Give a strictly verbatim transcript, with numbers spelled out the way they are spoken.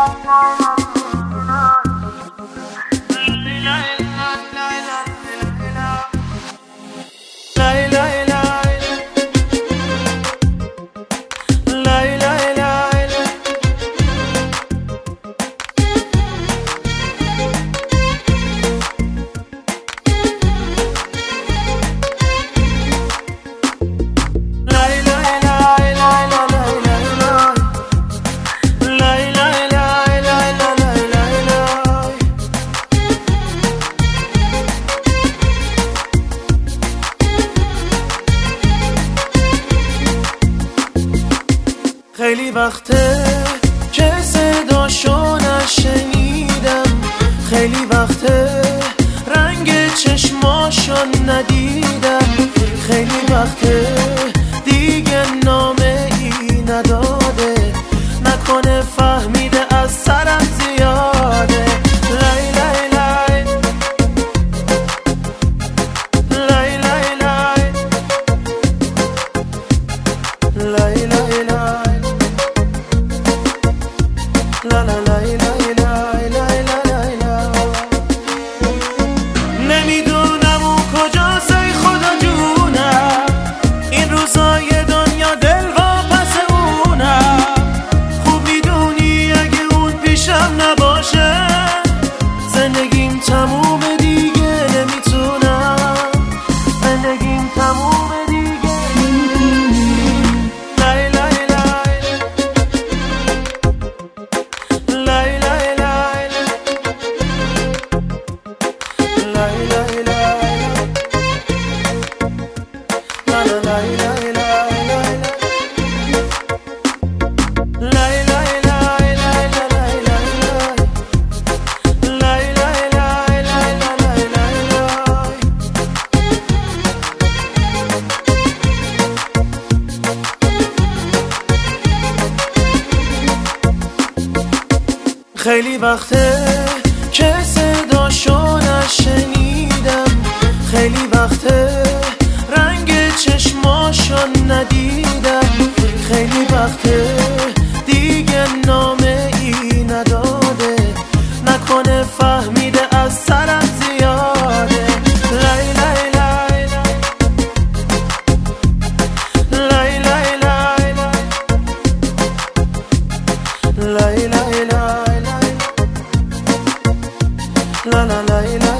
خیلی وقته که صداشو نشنیدم، خیلی وقته رنگ چشماشو ندیدم، خیلی وقته دیگه نامه ای نداده، نکنه فهمیده از سرم زیاده. لای لای لای لای لای لای لای لای لای لا لا لا لا لا لا لا لا. نمیدونم اون کجاست ای خدا جونم، این روزای دنیا دل واپس اونم. خوب میدونی اگه اون پیشم نباشه زندگیم تمومه دیگه، نمیتونم زندگیم تمومه دیگه. خیلی وقته که صداشو نشنیدم، خیلی وقته رنگ چشماشو ندیدم، خیلی وقته دیگه نامه ای نداده، نکنه فهمیده از سرم زیاده. لای لای لای لای لای لای لای لای لای La la la la